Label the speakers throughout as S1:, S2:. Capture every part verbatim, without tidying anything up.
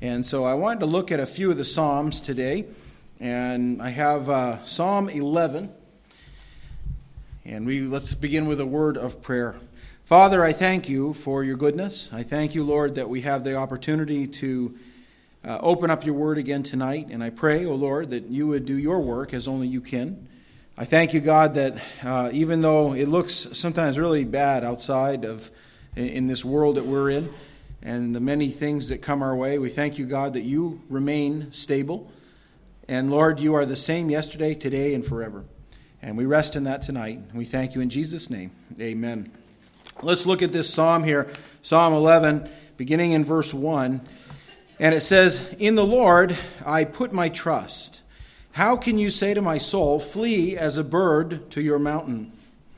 S1: And so I wanted to look at a few of the Psalms today. And I have uh, Psalm eleven. And we let's begin with a word of prayer. Father, I thank you for your goodness. I thank you, Lord, that we have the opportunity to uh, open up your word again tonight. And I pray, O Lord, that you would do your work as only you can. I thank you, God, that uh, even though it looks sometimes really bad outside of in this world that we're in and the many things that come our way, we thank you, God, that you remain stable. And Lord, you are the same yesterday, today, and forever. And we rest in that tonight. We thank you in Jesus' name. Amen. Let's look at this psalm here, Psalm eleven, beginning in verse one. And it says, "In the Lord I put my trust. How can you say to my soul, flee as a bird to your mountain?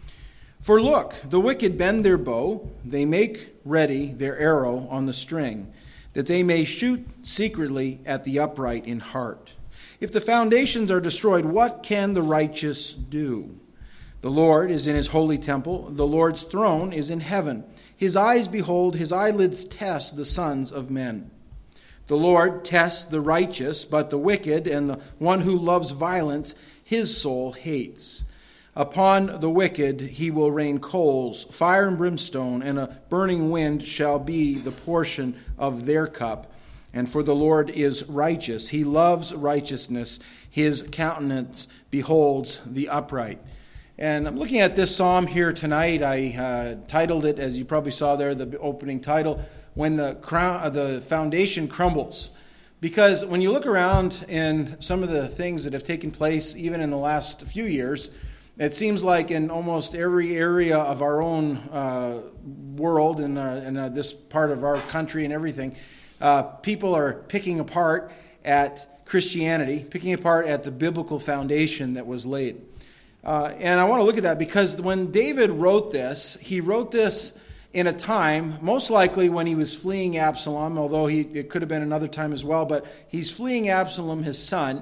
S1: For look, the wicked bend their bow, they make ready their arrow on the string, that they may shoot secretly at the upright in heart. If the foundations are destroyed, what can the righteous do? The Lord is in his holy temple. The Lord's throne is in heaven. His eyes behold, his eyelids test the sons of men. The Lord tests the righteous, but the wicked and the one who loves violence, his soul hates. Upon the wicked he will rain coals, fire and brimstone, and a burning wind shall be the portion of their cup. And for the Lord is righteous. He loves righteousness. His countenance beholds the upright." And I'm looking at this psalm here tonight. I uh, titled it, as you probably saw there, the opening title, "When the crown, uh, the foundation crumbles." Because when you look around and some of the things that have taken place, even in the last few years, it seems like in almost every area of our own uh, world and in, uh, in uh, this part of our country and everything, Uh, people are picking apart at Christianity, picking apart at the biblical foundation that was laid. Uh, and I want to look at that because when David wrote this, he wrote this in a time, most likely when he was fleeing Absalom, although he, it could have been another time as well, but he's fleeing Absalom, his son,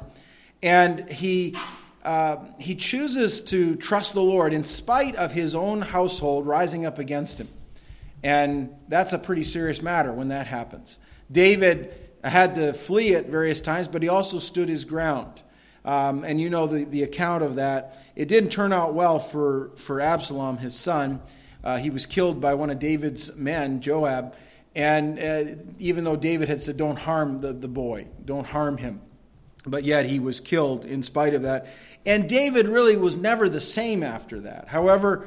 S1: and he uh, he chooses to trust the Lord in spite of his own household rising up against him. And that's a pretty serious matter when that happens. David had to flee at various times, but he also stood his ground. Um, and you know the, the account of that. It didn't turn out well for, for Absalom, his son. Uh, he was killed by one of David's men, Joab. And uh, even though David had said, don't harm the, the boy, don't harm him. But yet he was killed in spite of that. And David really was never the same after that. However,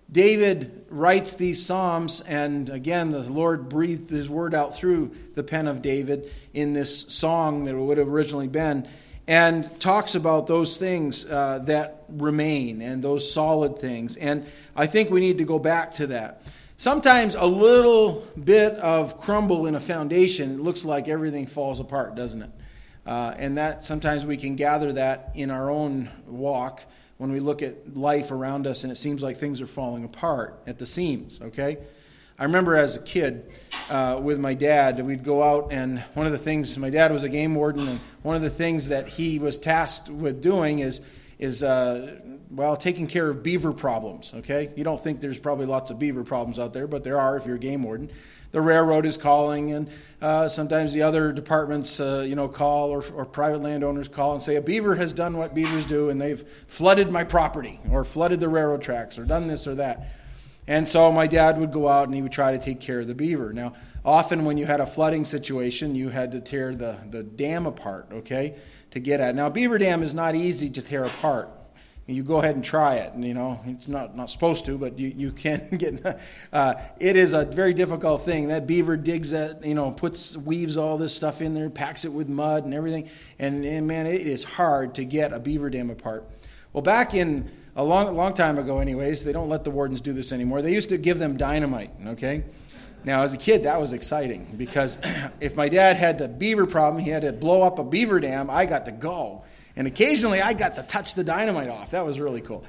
S1: David writes these Psalms, and again, the Lord breathed his word out through the pen of David in this song that it would have originally been, and talks about those things uh, that remain and those solid things. And I think we need to go back to that. Sometimes a little bit of crumble in a foundation, it looks like everything falls apart, doesn't it? Uh, and that sometimes we can gather that in our own walk when we look at life around us and it seems like things are falling apart at the seams, okay? I remember as a kid uh, with my dad, we'd go out, and one of the things, my dad was a game warden, and one of the things that he was tasked with doing is, is uh, well, taking care of beaver problems, okay? You don't think there's probably lots of beaver problems out there, but there are if you're a game warden. The railroad is calling, and uh, sometimes the other departments, uh, you know, call, or, or private landowners call and say, a beaver has done what beavers do, and they've flooded my property, or flooded the railroad tracks, or done this or that. And so my dad would go out and he would try to take care of the beaver. Now, often when you had a flooding situation, you had to tear the, the dam apart, okay, to get at. Now, a beaver dam is not easy to tear apart. You go ahead and try it, and you know it's not, not supposed to, but you, you can get. Uh, it is a very difficult thing. That beaver digs that, you know, puts weaves all this stuff in there, packs it with mud and everything, and, and man, it is hard to get a beaver dam apart. Well, back in a long, long time ago, anyways, they don't let the wardens do this anymore. They used to give them dynamite. Okay, now as a kid, that was exciting because if my dad had the beaver problem, he had to blow up a beaver dam. I got to go. And occasionally I got to touch the dynamite off. That was really cool.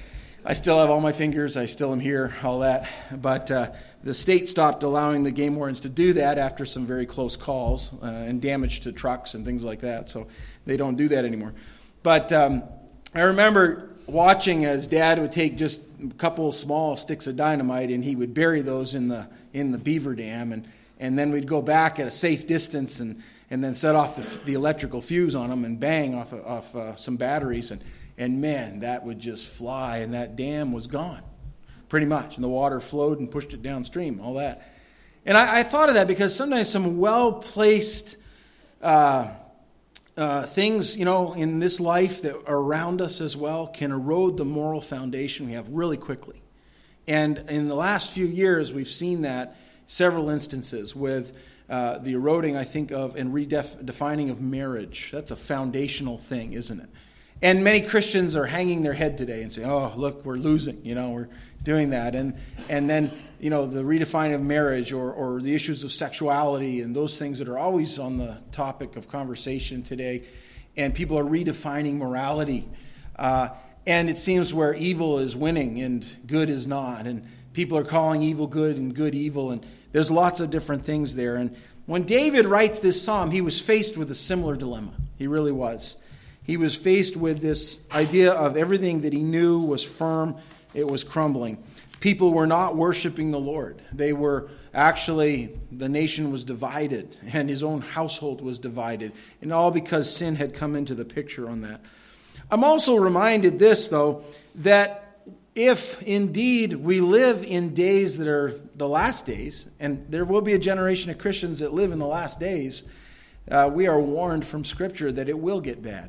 S1: I still have all my fingers. I still am here, all that. But uh, the state stopped allowing the game wardens to do that after some very close calls uh, and damage to trucks and things like that. So they don't do that anymore. But um, I remember watching as Dad would take just a couple small sticks of dynamite and he would bury those in the in the beaver dam, and and then we'd go back at a safe distance and and then set off the, the electrical fuse on them and bang off, off uh, some batteries. And, and man, that would just fly, and that dam was gone, pretty much. And the water flowed and pushed it downstream, all that. And I, I thought of that because sometimes some well-placed uh, uh, things, you know, in this life that are around us as well can erode the moral foundation we have really quickly. And in the last few years, we've seen that several instances with uh, the eroding, I think, of and redefining of marriage. That's a foundational thing, isn't it? And many Christians are hanging their head today and saying, oh, look, we're losing, you know, we're doing that. And and then, you know, the redefining of marriage or, or the issues of sexuality and those things that are always on the topic of conversation today. And people are redefining morality. Uh, and it seems where evil is winning and good is not. And people are calling evil good and good evil. And there's lots of different things there. And when David writes this psalm, he was faced with a similar dilemma. He really was. He was faced with this idea of everything that he knew was firm, it was crumbling. People were not worshiping the Lord. They were actually, the nation was divided, and his own household was divided, and all because sin had come into the picture on that. I'm also reminded this, though, that if indeed we live in days that are the last days, and there will be a generation of Christians that live in the last days, uh, we are warned from Scripture that it will get bad.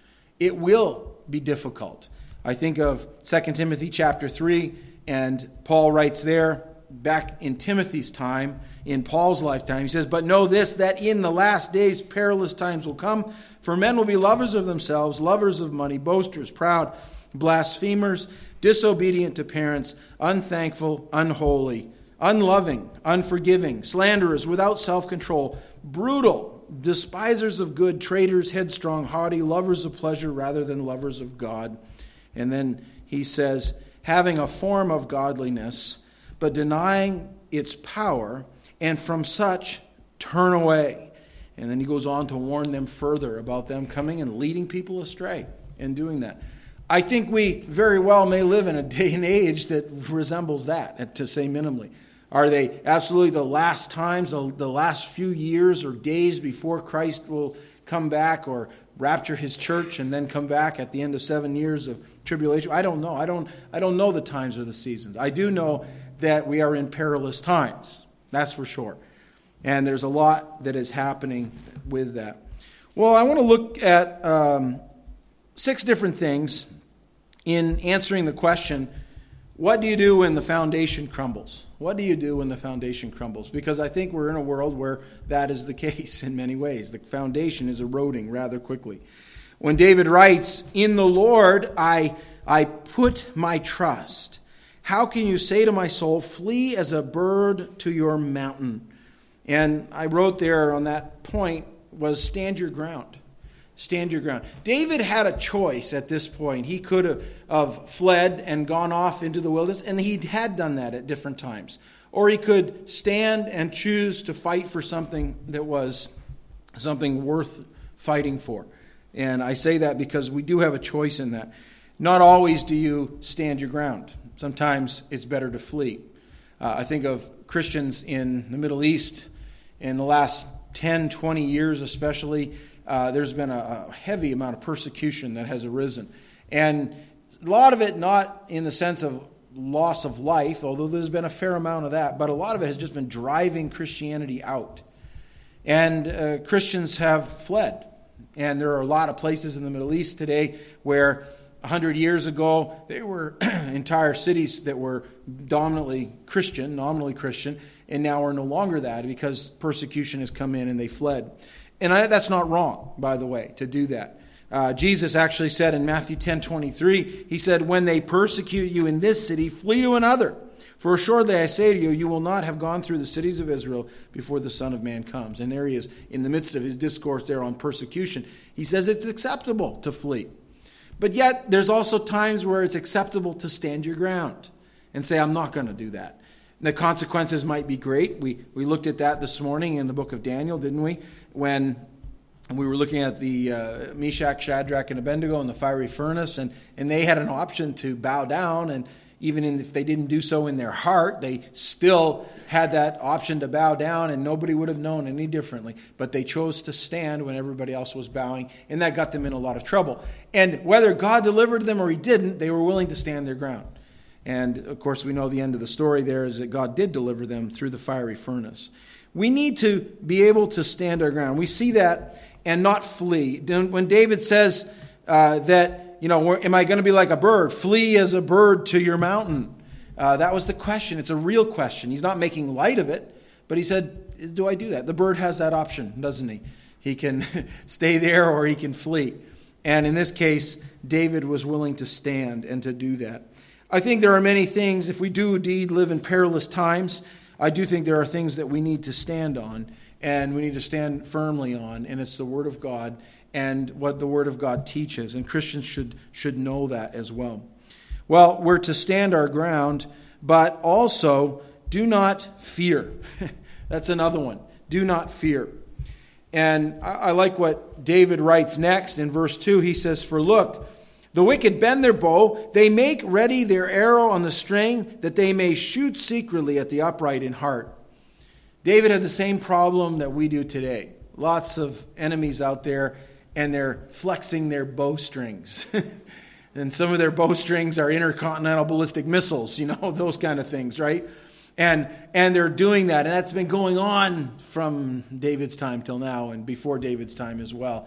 S1: It will be difficult. I think of Second Timothy chapter three, and Paul writes there, back in Timothy's time, in Paul's lifetime, he says, but know this, that in the last days perilous times will come, for men will be lovers of themselves, lovers of money, boasters, proud, blasphemers, disobedient to parents, unthankful, unholy, unloving, unforgiving, slanderers, without self-control, brutal, despisers of good, traitors, headstrong, haughty, lovers of pleasure rather than lovers of God. And then he says, having a form of godliness, but denying its power, and from such turn away. And then he goes on to warn them further about them coming and leading people astray and doing that. I think we very well may live in a day and age that resembles that, to say minimally. Are they absolutely the last times, the, the last few years or days before Christ will come back or rapture his church and then come back at the end of seven years of tribulation? I don't know. I don't, I don't know the times or the seasons. I do know that we are in perilous times. That's for sure. And there's a lot that is happening with that. Well, I want to look at um, six different things in answering the question, what do you do when the foundation crumbles? What do you do when the foundation crumbles? Because I think we're in a world where that is the case in many ways. The foundation is eroding rather quickly. When David writes, in the Lord I, I put my trust. How can you say to my soul, flee as a bird to your mountain? And I wrote there on that point was stand your ground. Stand your ground. David had a choice at this point. He could have, have fled and gone off into the wilderness, and he had done that at different times. Or he could stand and choose to fight for something that was something worth fighting for. And I say that because we do have a choice in that. Not always do you stand your ground. Sometimes it's better to flee. Uh, I think of Christians in the Middle East in the last ten, twenty years especially. Uh, there's been a, a heavy amount of persecution that has arisen. And a lot of it not in the sense of loss of life, although there's been a fair amount of that, but a lot of it has just been driving Christianity out. And uh, Christians have fled. And there are a lot of places in the Middle East today where a hundred years ago, there were entire cities that were dominantly Christian, nominally Christian, and now are no longer that because persecution has come in and they fled. And I, that's not wrong, by the way, to do that. Uh, Jesus actually said in Matthew ten twenty-three, he said, when they persecute you in this city, flee to another. For assuredly I say to you, you will not have gone through the cities of Israel before the Son of Man comes. And there he is in the midst of his discourse there on persecution. He says it's acceptable to flee. But yet there's also times where it's acceptable to stand your ground and say, I'm not going to do that. The consequences might be great. We we looked at that this morning in the book of Daniel, didn't we? When we were looking at the uh, Meshach, Shadrach, and Abednego in the fiery furnace, and, and they had an option to bow down. And, even if they didn't do so in their heart, they still had that option to bow down, and nobody would have known any differently. But they chose to stand when everybody else was bowing, and that got them in a lot of trouble. And whether God delivered them or he didn't, they were willing to stand their ground. And, of course, we know the end of the story there is that God did deliver them through the fiery furnace. We need to be able to stand our ground. We see that and not flee. When David says uh, that, you know, am I going to be like a bird? Flee as a bird to your mountain. Uh, that was the question. It's a real question. He's not making light of it, but he said, do I do that? The bird has that option, doesn't he? He can stay there or he can flee. And in this case, David was willing to stand and to do that. I think there are many things, if we do indeed live in perilous times, I do think there are things that we need to stand on, and we need to stand firmly on, and it's the Word of God and what the Word of God teaches, and Christians should, should know that as well. Well, we're to stand our ground, but also do not fear. That's another one. Do not fear. And I, I like what David writes next in verse two. He says, for look, the wicked bend their bow, they make ready their arrow on the string, that they may shoot secretly at the upright in heart. David had the same problem that we do today. Lots of enemies out there, and they're flexing their bowstrings. And some of their bowstrings are intercontinental ballistic missiles, you know, those kind of things, right? And and they're doing that, and that's been going on from David's time till now, and before David's time as well.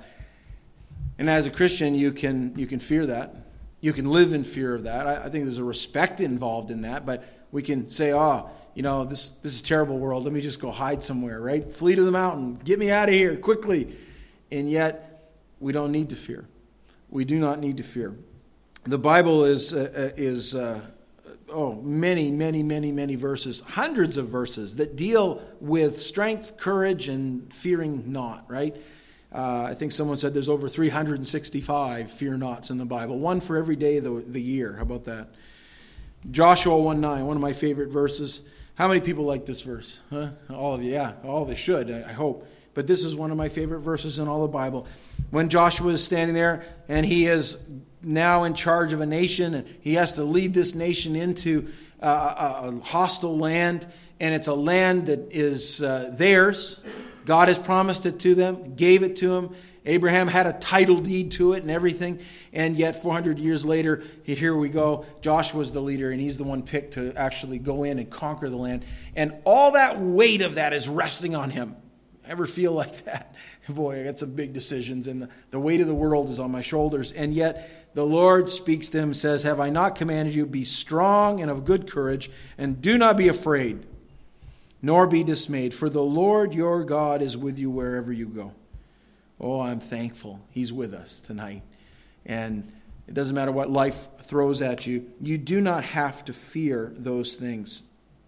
S1: And as a Christian, you can you can fear that. You can live in fear of that. I, I think there's a respect involved in that, but we can say, oh, you know, this, this is a terrible world. Let me just go hide somewhere, right? Flee to the mountain. Get me out of here quickly. And yet, we don't need to fear. We do not need to fear. The Bible is, uh, is uh, oh, many, many, many, many verses, hundreds of verses that deal with strength, courage, and fearing not, right? Uh, I think someone said there's over three hundred sixty-five fear nots in the Bible, one for every day of the, the year. How about that? Joshua one nine, one of my favorite verses. How many people like this verse? Huh? All of you, yeah. All of you should, I hope. But this is one of my favorite verses in all the Bible. When Joshua is standing there and he is now in charge of a nation, and he has to lead this nation into a, a, a hostile land, and it's a land that is uh, theirs. God has promised it to them, gave it to them. Abraham had a title deed to it and everything. And yet four hundred years later, here we go. Joshua's the leader, and he's the one picked to actually go in and conquer the land. And all that weight of that is resting on him. Ever feel like that? Boy, I got some big decisions, and the, the weight of the world is on my shoulders. And yet the Lord speaks to him, says, have I not commanded you, be strong and of good courage, and do not be afraid, nor be dismayed, for the Lord your God is with you wherever you go. Oh, I'm thankful he's with us tonight. And it doesn't matter what life throws at you. You do not have to fear those things.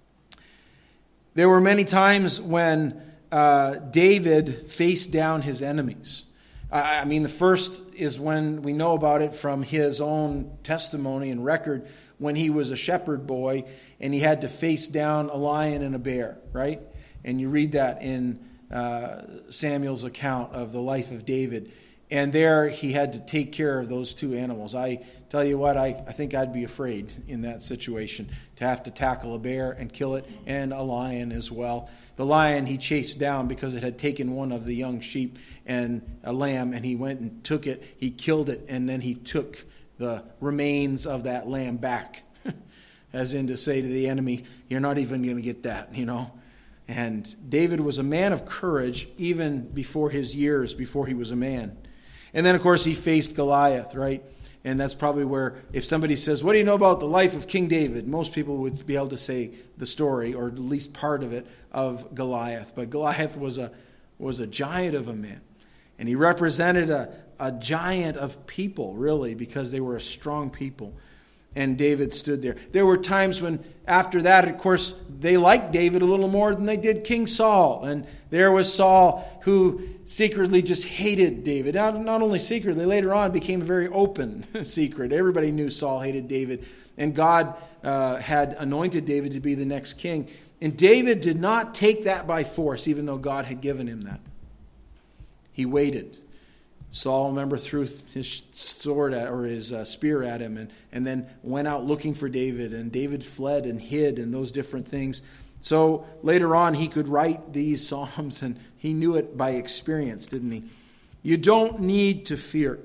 S1: There were many times when uh, David faced down his enemies. I mean, the first is when we know about it from his own testimony and record, when he was a shepherd boy and he had to face down a lion and a bear, right? And you read that in uh, Samuel's account of the life of David. And there he had to take care of those two animals. I tell you what, I, I think I'd be afraid in that situation to have to tackle a bear and kill it, and a lion as well. The lion he chased down because it had taken one of the young sheep and a lamb, and he went and took it. He killed it, and then he took the remains of that lamb back, as in to say to the enemy, you're not even going to get that, you know. And David was a man of courage even before his years, before he was a man. And then, of course, he faced Goliath, right? And that's probably where, if somebody says, what do you know about the life of King David? Most people would be able to say the story, or at least part of it, of Goliath. But Goliath was a was a giant of a man. And he represented a, a giant of people, really, because they were a strong people. And David stood there. There were times when, after that, of course, they liked David a little more than they did King Saul. And there was Saul, who secretly just hated David. Not, not only secretly, later on became a very open secret. Everybody knew Saul hated David. And God uh, had anointed David to be the next king. And David did not take that by force, even though God had given him that. He waited. Saul, remember, threw his sword at, or his uh, spear at him, and, and then went out looking for David, and David fled and hid, and those different things. So later on, he could write these psalms, and he knew it by experience, didn't he? You don't need to fear.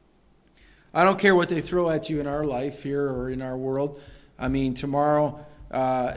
S1: I don't care what they throw at you in our life here or in our world. I mean, tomorrow, uh,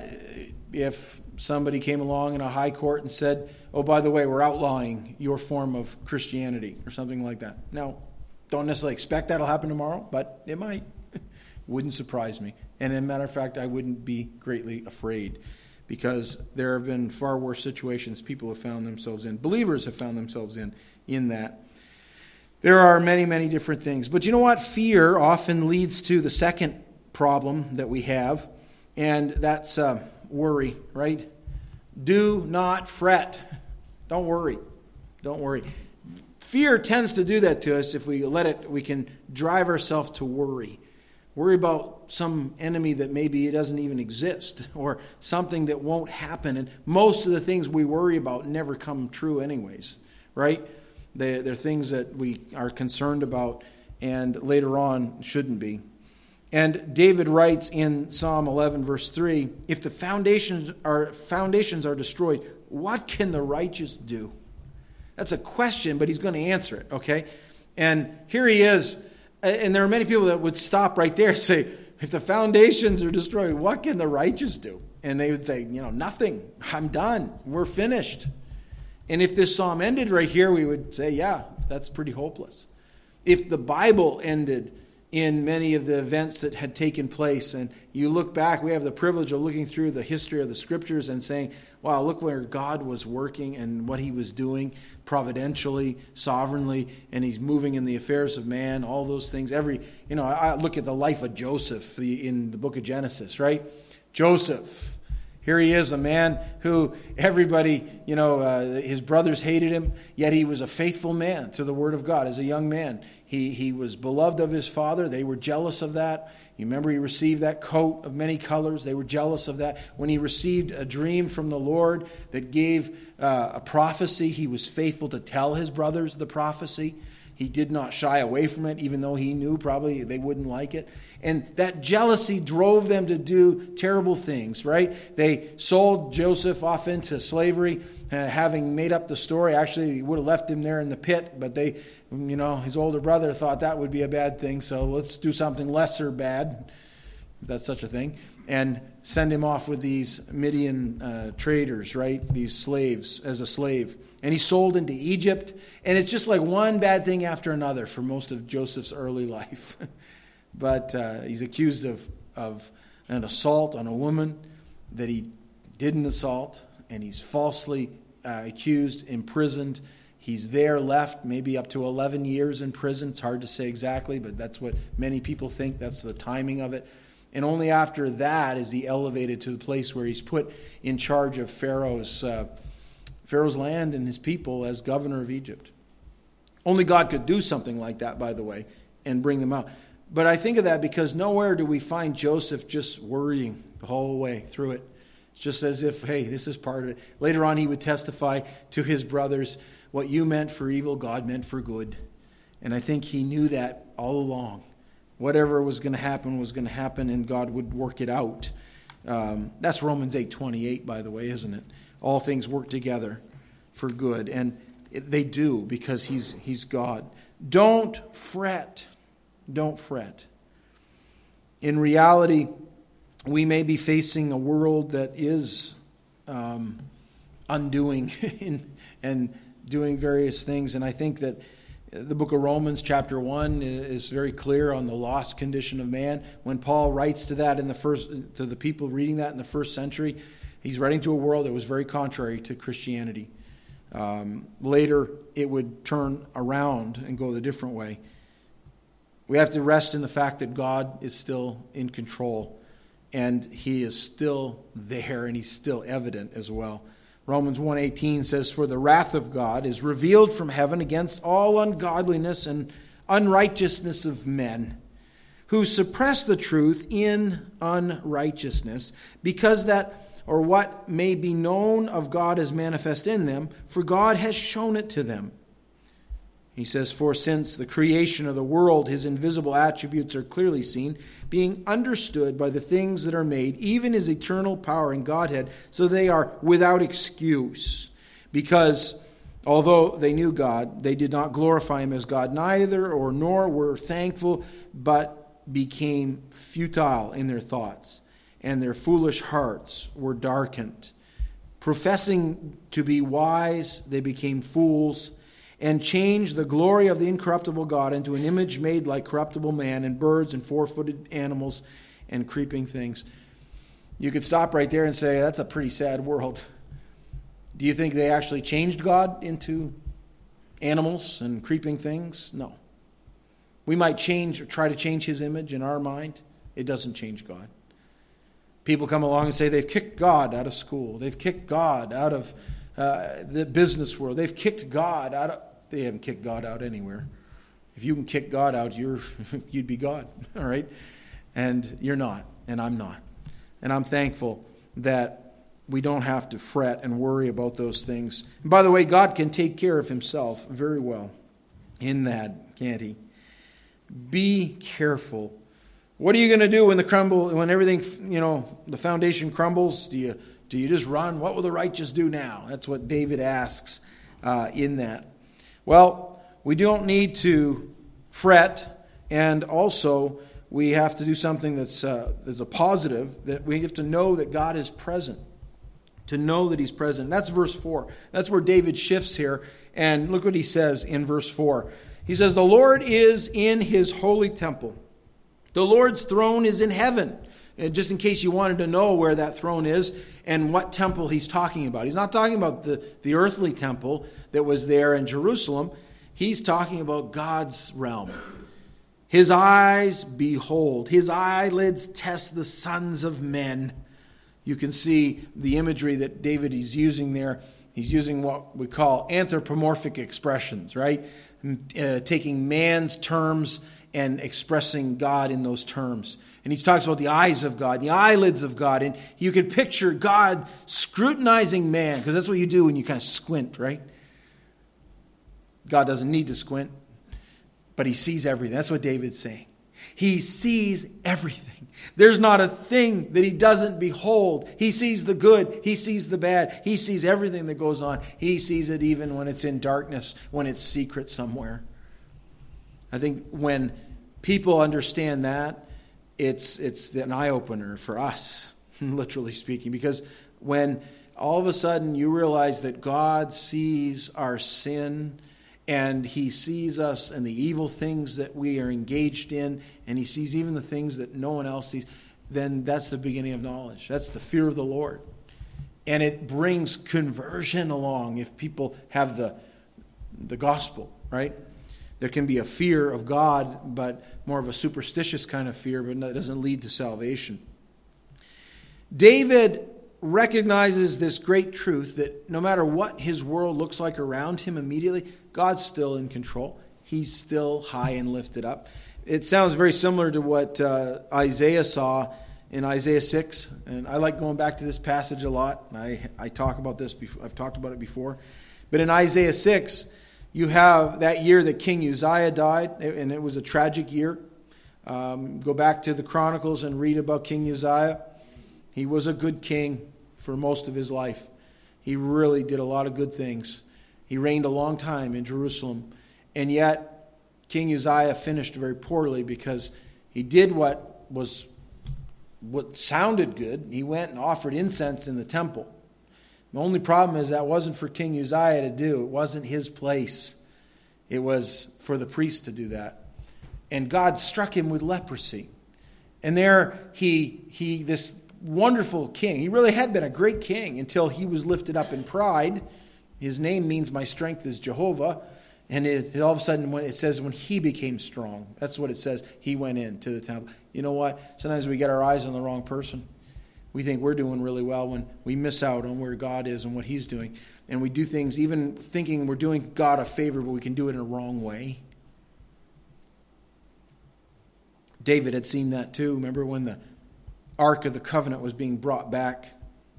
S1: if somebody came along in a high court and said, oh, by the way, we're outlawing your form of Christianity or something like that. Now, don't necessarily expect that'll happen tomorrow, but it might. Wouldn't surprise me. And as a matter of fact, I wouldn't be greatly afraid, because there have been far worse situations people have found themselves in. Believers have found themselves in, in that. There are many, many different things. But you know what? Fear often leads to the second problem that we have, and that's uh, worry, right? Do not fret. Don't worry. Don't worry. Fear tends to do that to us. If we let it, we can drive ourselves to worry. Worry about some enemy that maybe it doesn't even exist, or something that won't happen. And most of the things we worry about never come true anyways, right? They, they're things that we are concerned about and later on shouldn't be. And David writes in Psalm eleven, verse three, if the foundations are foundations are destroyed, what can the righteous do? That's a question, but he's going to answer it, okay? And here he is, and there are many people that would stop right there and say, if the foundations are destroyed, what can the righteous do? And they would say, you know, nothing. I'm done. We're finished. And if this psalm ended right here, we would say, yeah, that's pretty hopeless. If the Bible ended in many of the events that had taken place, and you look back, we have the privilege of looking through the history of the Scriptures and saying, wow, look where God was working and what he was doing providentially, sovereignly, and he's moving in the affairs of man, all those things. Every, you know, I look at the life of Joseph in the book of Genesis, right? Joseph, here he is, a man who everybody, you know, uh, his brothers hated him, yet he was a faithful man to the Word of God as a young man. He he was beloved of his father. They were jealous of that. You remember he received that coat of many colors. They were jealous of that. When he received a dream from the Lord that gave uh, a prophecy, he was faithful to tell his brothers the prophecy. He did not shy away from it, even though he knew probably they wouldn't like it. And that jealousy drove them to do terrible things, right? They sold Joseph off into slavery, uh, having made up the story. Actually, he would have left him there in the pit, but they, you know, his older brother thought that would be a bad thing, so let's do something lesser bad, if that's such a thing, and send him off with these Midian uh, traders, right? These slaves, as a slave. And he's sold into Egypt. And it's just like one bad thing after another for most of Joseph's early life. But uh, he's accused of, of an assault on a woman that he didn't assault. And he's falsely uh, accused, imprisoned. He's there left maybe up to eleven years in prison. It's hard to say exactly, but that's what many people think. That's the timing of it. And only after that is he elevated to the place where he's put in charge of Pharaoh's uh, Pharaoh's land and his people as governor of Egypt. Only God could do something like that, by the way, and bring them out. But I think of that because nowhere do we find Joseph just worrying the whole way through it. It's just as if, hey, this is part of it. Later on, he would testify to his brothers, what you meant for evil, God meant for good. And I think he knew that all along. Whatever was going to happen was going to happen, and God would work it out. Um, that's Romans eight twenty-eight, by the way, isn't it? All things work together for good, and it, they do because he's he's God. Don't fret. Don't fret. In reality, we may be facing a world that is um, undoing and doing various things, and I think that the book of Romans, chapter one, is very clear on the lost condition of man. When Paul writes to that in the first, to the people reading that in the first century, he's writing to a world that was very contrary to Christianity. Um, later, it would turn around and go the different way. We have to rest in the fact that God is still in control, and He is still there, and He's still evident as well. Romans one eighteen says, "For the wrath of God is revealed from heaven against all ungodliness and unrighteousness of men, who suppress the truth in unrighteousness, because that, or what may be known of God is manifest in them, for God has shown it to them." He says, for since the creation of the world, his invisible attributes are clearly seen, being understood by the things that are made, even his eternal power and Godhead, so they are without excuse. Because although they knew God, they did not glorify him as God, neither or nor were thankful, but became futile in their thoughts, and their foolish hearts were darkened. Professing to be wise, they became fools, and changed the glory of the incorruptible God into an image made like corruptible man, and birds and four-footed animals and creeping things. You could stop right there and say, that's a pretty sad world. Do you think they actually changed God into animals and creeping things? No. We might change or try to change his image in our mind. It doesn't change God. People come along and say they've kicked God out of school. They've kicked God out of uh, the business world. They've kicked God out of... They haven't kicked God out anywhere. If you can kick God out, you're you'd be God, all right? And you're not, and I'm not. And I'm thankful that we don't have to fret and worry about those things. And by the way, God can take care of himself very well in that, can't he? Be careful. What are you going to do when the crumble, when everything, you know, the foundation crumbles? Do you do you just run? What will the righteous do now? That's what David asks uh, in that. Well, we don't need to fret, and also we have to do something that's uh, that's a positive, that we have to know that God is present, to know that he's present. That's verse four. That's where David shifts here, and look what he says in verse four. He says, the Lord is in his holy temple. The Lord's throne is in heaven. And just in case you wanted to know where that throne is and what temple he's talking about. He's not talking about the, the earthly temple that was there in Jerusalem. He's talking about God's realm. His eyes behold. His eyelids test the sons of men. You can see the imagery that David is using there. He's using what we call anthropomorphic expressions, right? Uh, taking man's terms and expressing God in those terms. And he talks about the eyes of God, the eyelids of God. And you can picture God scrutinizing man, because that's what you do when you kind of squint, right? God doesn't need to squint, but he sees everything. That's what David's saying. He sees everything. There's not a thing that he doesn't behold. He sees the good. He sees the bad. He sees everything that goes on. He sees it even when it's in darkness, when it's secret somewhere. I think when people understand that, it's it's an eye-opener for us, literally speaking. Because when all of a sudden you realize that God sees our sin, and he sees us and the evil things that we are engaged in, and he sees even the things that no one else sees, then that's the beginning of knowledge. That's the fear of the Lord. And it brings conversion along if people have the the gospel, right? There can be a fear of God, but more of a superstitious kind of fear, but that doesn't lead to salvation. David recognizes this great truth that no matter what his world looks like around him immediately, God's still in control. He's still high and lifted up. It sounds very similar to what uh, Isaiah saw in Isaiah six. And I like going back to this passage a lot. I, I talk about this before. I've talked about it before. But in Isaiah six, you have that year that King Uzziah died, and it was a tragic year. Um, go back to the Chronicles and read about King Uzziah. He was a good king for most of his life. He really did a lot of good things. He reigned a long time in Jerusalem. And yet, King Uzziah finished very poorly because he did what was what sounded good. He went and offered incense in the temple. The only problem is that wasn't for King Uzziah to do. It wasn't his place. It was for the priest to do that. And God struck him with leprosy. And there he, he this wonderful king, he really had been a great king until he was lifted up in pride. His name means my strength is Jehovah. And it, all of a sudden, when it says when he became strong, that's what it says. He went into the temple. You know what? Sometimes we get our eyes on the wrong person. We think we're doing really well when we miss out on where God is and what he's doing. And we do things even thinking we're doing God a favor, but we can do it in a wrong way. David had seen that too. Remember when the Ark of the Covenant was being brought back?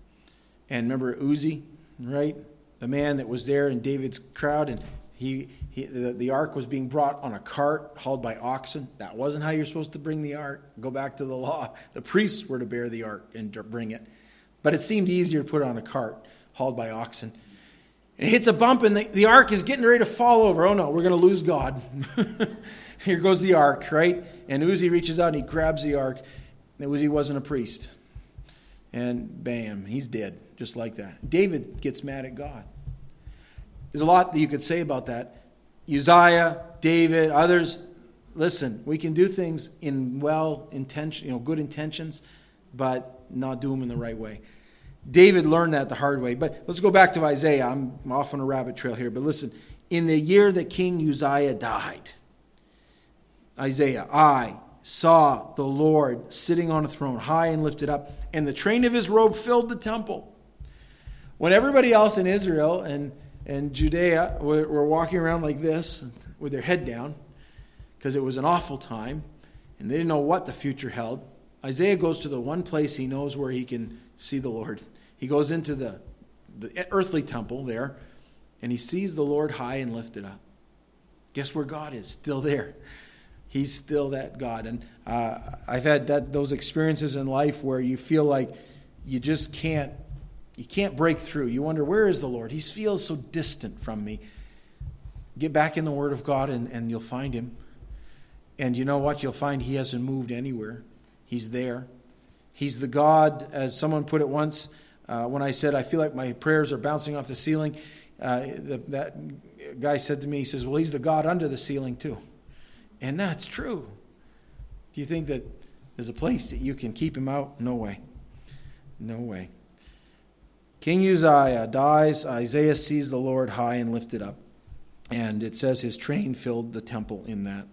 S1: And remember Uzi, right? The man that was there in David's crowd, and he He, the, the ark was being brought on a cart hauled by oxen. That wasn't how you're supposed to bring the ark. Go back to the law. The priests were to bear the ark and bring it. But it seemed easier to put it on a cart hauled by oxen. And it hits a bump and the, the ark is getting ready to fall over. Oh no, we're going to lose God. Here goes the ark, right? And Uzi reaches out and he grabs the ark. And Uzi wasn't a priest. And bam, he's dead, just like that. David gets mad at God. There's a lot that you could say about that. Uzziah, David, others, listen, we can do things in well intention, you know, good intentions, but not do them in the right way. David learned that the hard way. But let's go back to Isaiah. I'm off on a rabbit trail here, but listen. In the year that King Uzziah died, Isaiah, I saw the Lord sitting on a throne, high and lifted up, and the train of his robe filled the temple. When everybody else in Israel and And Judea were, were walking around like this with their head down because it was an awful time and they didn't know what the future held. Isaiah goes to the one place he knows where he can see the Lord. He goes into the, the earthly temple there and he sees the Lord high and lifted up. Guess where God is? Still there. He's still that God. And uh, I've had that those experiences in life where you feel like you just can't You can't break through. You wonder, where is the Lord? He feels so distant from me. Get back in the Word of God and, and you'll find him. And you know what? You'll find he hasn't moved anywhere. He's there. He's the God, as someone put it once, uh, when I said, I feel like my prayers are bouncing off the ceiling. Uh, the, that guy said to me, he says, well, he's the God under the ceiling too. And that's true. Do you think that there's a place that you can keep him out? No way. No way. King Uzziah dies. Isaiah sees the Lord high and lifted up. And it says his train filled the temple in that.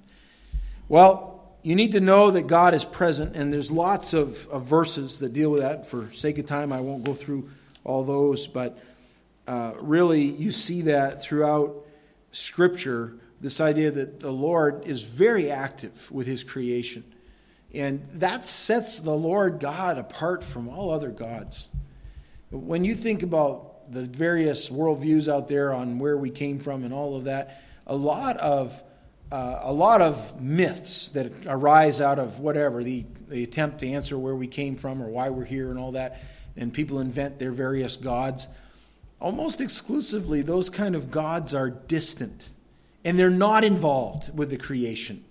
S1: Well, you need to know that God is present. And there's lots of, of verses that deal with that. For sake of time, I won't go through all those. But uh, really, you see that throughout Scripture. This idea that the Lord is very active with his creation. And that sets the Lord God apart from all other gods. When you think about the various worldviews out there on where we came from and all of that, a lot of uh, a lot of myths that arise out of whatever, the, the attempt to answer where we came from or why we're here and all that, and people invent their various gods. Almost exclusively, those kind of gods are distant, and they're not involved with the creation.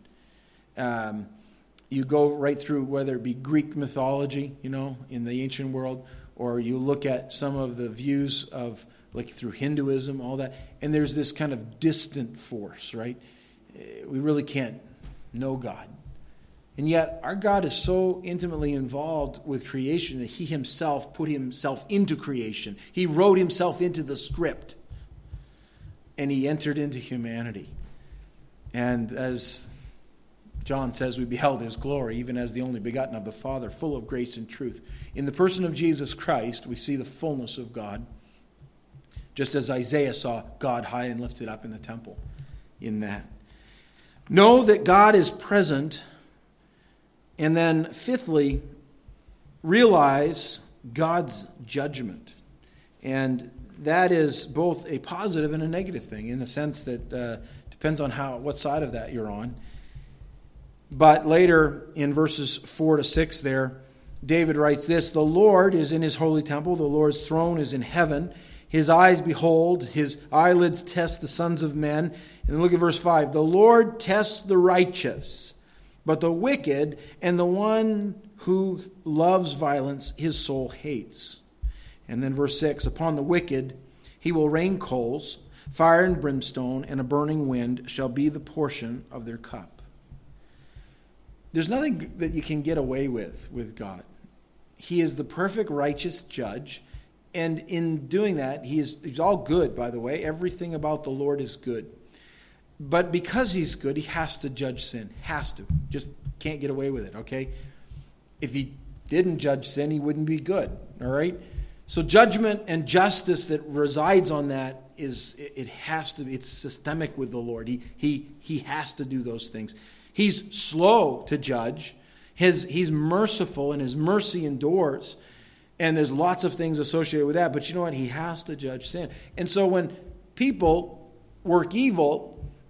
S1: Um, you go right through, whether it be Greek mythology, you know, in the ancient world, or you look at some of the views of, like through Hinduism, all that, and there's this kind of distant force, right? We really can't know God. And yet, our God is so intimately involved with creation that he himself put himself into creation. He wrote himself into the script. And he entered into humanity. And as John says, we beheld his glory, even as the only begotten of the Father, full of grace and truth. In the person of Jesus Christ, we see the fullness of God. Just as Isaiah saw God high and lifted up in the temple. In that. Know that God is present. And then, fifthly, realize God's judgment. And that is both a positive and a negative thing, in the sense that uh, depends on how what side of that you're on. But later in verses four to six there, David writes this: the Lord is in his holy temple, the Lord's throne is in heaven. His eyes behold, his eyelids test the sons of men. And then look at verse five. The Lord tests the righteous, but the wicked and the one who loves violence, his soul hates. And then verse six, upon the wicked he will rain coals, fire and brimstone, and a burning wind shall be the portion of their cup. There's nothing that you can get away with with God. He is the perfect righteous judge. And in doing that, he is he's all good, by the way. Everything about the Lord is good. But because he's good, he has to judge sin. Has to. Just can't get away with it, okay? If he didn't judge sin, he wouldn't be good, all right? So judgment and justice that resides on that is, it has to be, it's systemic with the Lord. He he he has to do those things. He's slow to judge. His he's merciful, and his mercy endures. And there's lots of things associated with that. But you know what? He has to judge sin. And so when people work evil,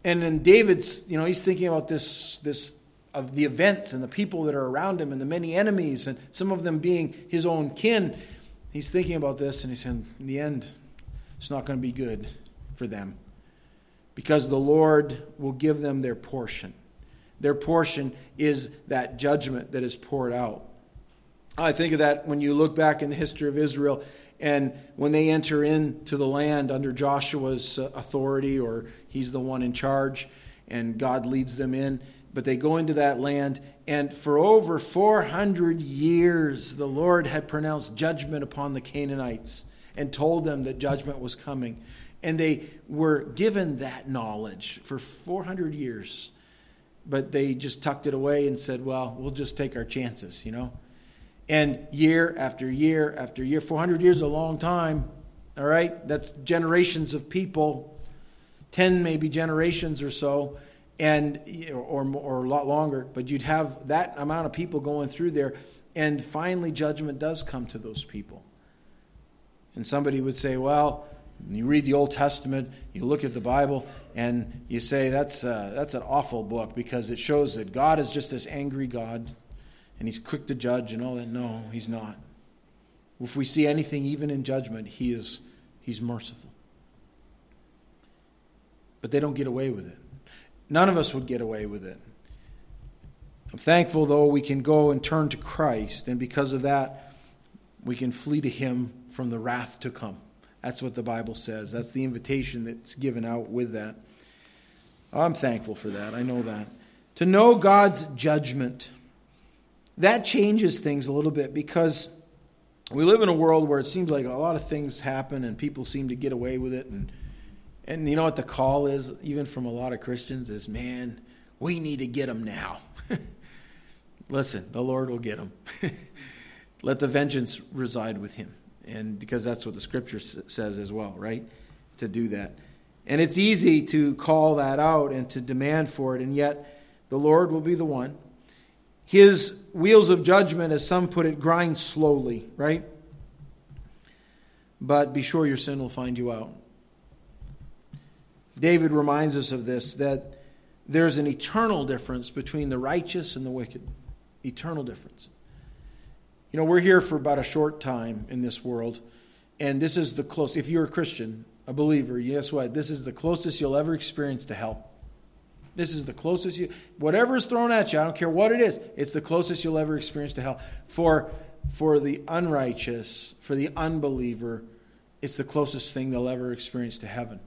S1: And then David's, you know, he's thinking about this, this of the events and the people that are around him and the many enemies and some of them being his own kin. He's thinking about this and he's saying, in the end, it's not going to be good for them. Because the Lord will give them their portion. Their portion is that judgment that is poured out. I think of that when you look back in the history of Israel and when they enter into the land under Joshua's authority, or he's the one in charge and God leads them in. But they go into that land, and for over four hundred years the Lord had pronounced judgment upon the Canaanites and told them that judgment was coming. And they were given that knowledge for four hundred years. But they just tucked it away and said, well, we'll just take our chances, you know. And year after year after year, four hundred years is a long time, all right? That's generations of people, ten maybe generations or so, and or, or a lot longer. But you'd have that amount of people going through there, and finally judgment does come to those people. And somebody would say, well, you read the Old Testament, you look at the Bible, and you say that's uh, that's an awful book because it shows that God is just this angry God, and he's quick to judge and all that. No, he's not. If we see anything, even in judgment, he is he's merciful. But they don't get away with it. None of us would get away with it. I'm thankful, though, we can go and turn to Christ, and because of that, we can flee to him from the wrath to come. That's what the Bible says. That's the invitation that's given out with that. I'm thankful for that. I know that. To know God's judgment, that changes things a little bit because we live in a world where it seems like a lot of things happen and people seem to get away with it. And, and you know what the call is, even from a lot of Christians, is, man, we need to get them now. Listen, the Lord will get them. Let the vengeance reside with him. And because that's what the scripture says as well, right? To do that. And it's easy to call that out and to demand for it, and yet the Lord will be the one. His wheels of judgment, as some put it, grind slowly, right? But be sure your sin will find you out. David reminds us of this, that there's an eternal difference between the righteous and the wicked. Eternal difference. You know, we're here for about a short time in this world, and this is the close. If you're a Christian, a believer, guess what? This is the closest you'll ever experience to hell. This is the closest you, whatever is thrown at you, I don't care what it is, it's the closest you'll ever experience to hell. For, for the unrighteous, for the unbeliever, it's the closest thing they'll ever experience to heaven.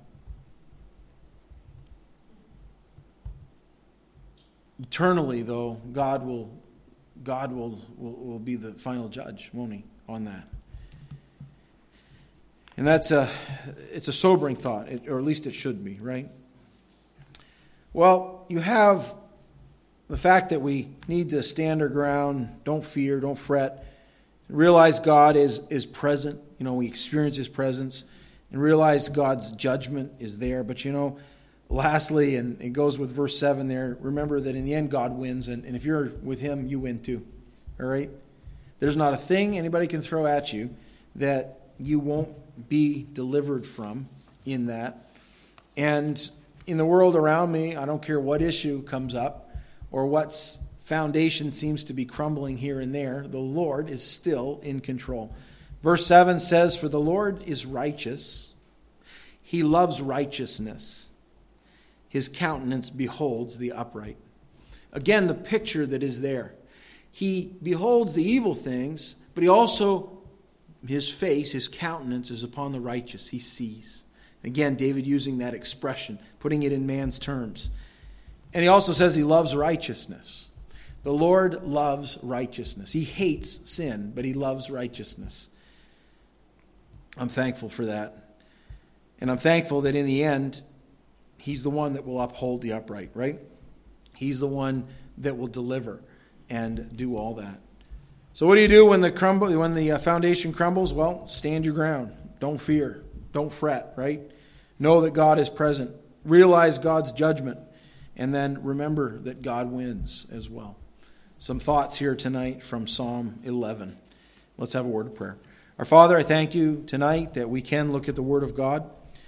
S1: Eternally, though, God will God will, will, will be the final judge, won't he, on that? And that's a, it's a sobering thought, or at least it should be, right? Well, you have the fact that we need to stand our ground, don't fear, don't fret, realize God is, is present. You know, we experience his presence, and realize God's judgment is there. But, you know, lastly, and it goes with verse seven there, remember that in the end God wins, and, and if you're with him, you win too. All right? There's not a thing anybody can throw at you that you won't be delivered from in that. And in the world around me, I don't care what issue comes up or what foundation seems to be crumbling here and there, the Lord is still in control. Verse seven says, "For the Lord is righteous. He loves righteousness. His countenance beholds the upright." Again, the picture that is there. He beholds the evil things, but he also, his face, his countenance is upon the righteous. He sees. Again, David using that expression, putting it in man's terms. And he also says he loves righteousness. The Lord loves righteousness. He hates sin, but he loves righteousness. I'm thankful for that. And I'm thankful that in the end, he's the one that will uphold the upright, right? He's the one that will deliver and do all that. So what do you do when the crumble, when the foundation crumbles? Well, stand your ground. Don't fear. Don't fret, right? Know that God is present. Realize God's judgment. And then remember that God wins as well. Some thoughts here tonight from Psalm eleven. Let's have a word of prayer. Our Father, I thank you tonight that we can look at the Word of God.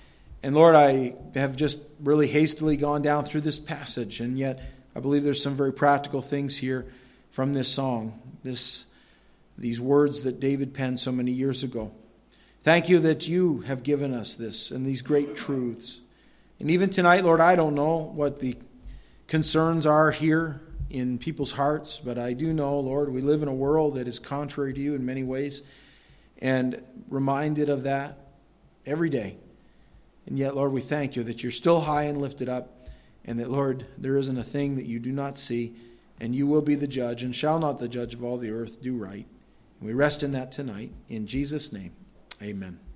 S1: And Lord, I have just really hastily gone down through this passage, and yet I believe there's some very practical things here from this song, this, these words that David penned so many years ago. Thank you that you have given us this and these great truths. And even tonight, Lord, I don't know what the concerns are here in people's hearts, but I do know, Lord, we live in a world that is contrary to you in many ways, and reminded of that every day. And yet, Lord, we thank you that you're still high and lifted up, and that, Lord, there isn't a thing that you do not see, and you will be the judge, and shall not the judge of all the earth do right. And we rest in that tonight. In Jesus' name, amen.